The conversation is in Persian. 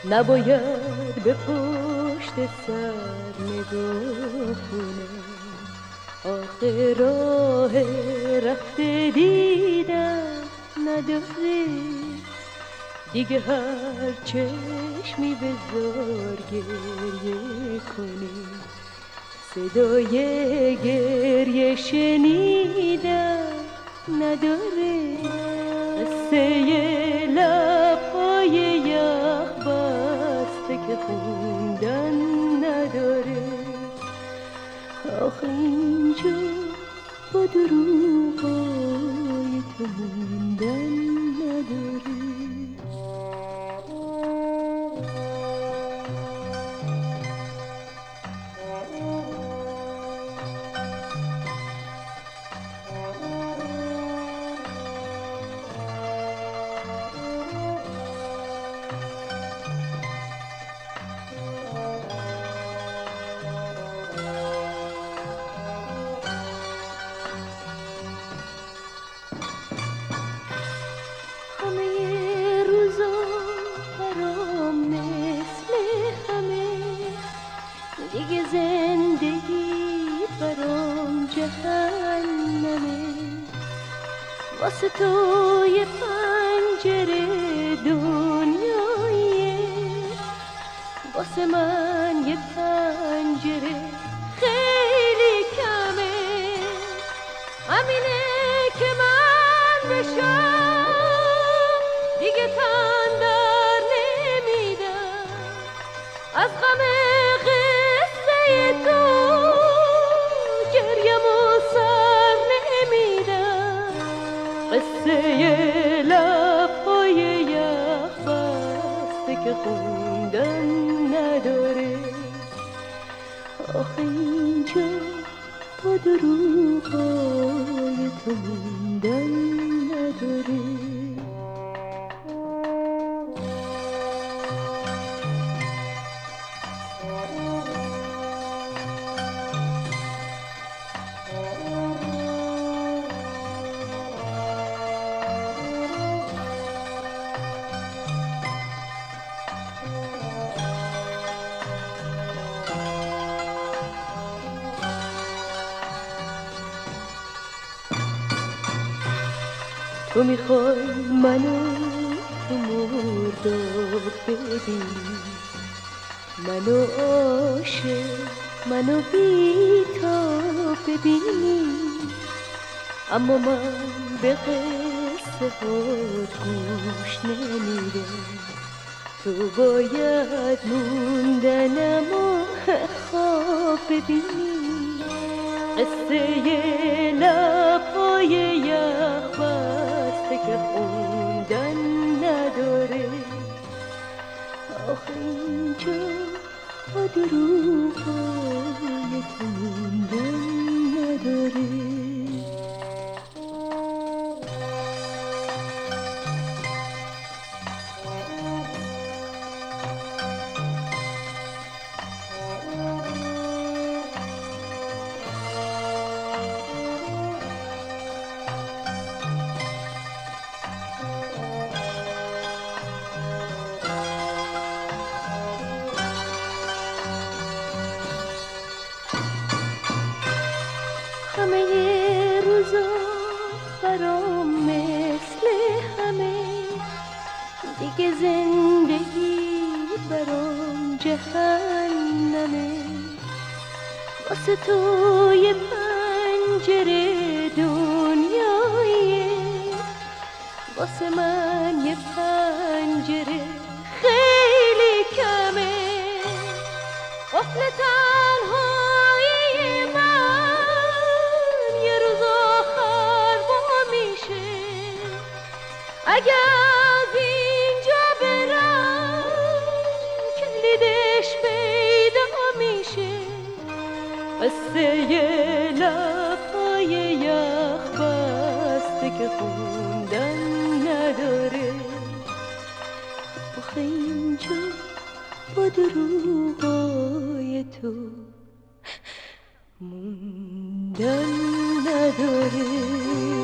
نباید به پشت سر نگاه کنم، آخه راه رفته دیدم نداره، دیگه هر چشمی بذار گریه کنی، صدای گریه شنیدم نداره، قصه لب‌های یخ بسته که خوندن نداره، آخه اینجا با دروغای تو موندن نداره. دیگه زندگی برام جهنمه، واسه تو یه پنجره دنیاییه، واسه من یه پنجره خیلی کمه، همینه که من بشم دیگه تن در نمیدم، از غم تو گریم و سر نمیدم، قصه لب‌های یخ بسته که خوندن نداره، آخه اینجا با دروغای تو موندن نداره. تو میخوای منو تو مرداب ببینی، منو عاشق منو بی‌تاب ببینی، اما من به قصه هات گوش نمیدم، تو باید موندنمو خواب ببینی، قصه لب‌های یخ بسته که خوندن نداره، آخه اینجا با دروغای تو موندن نداره. همه روزا برام مثل همه، دیگه زندگی برام جهنمه، واسه تو یه پنجره دنیاییه، واسه من یه پنجره خیلی کمه، قفل تنهایی من یه روز آخر با میشه، اگه از اینجا برم کلیدش پیدا میشه، قصه لب‌های یخ بسته که خوندن نداره، آخه اینجا با دروغای تو موندن نداره.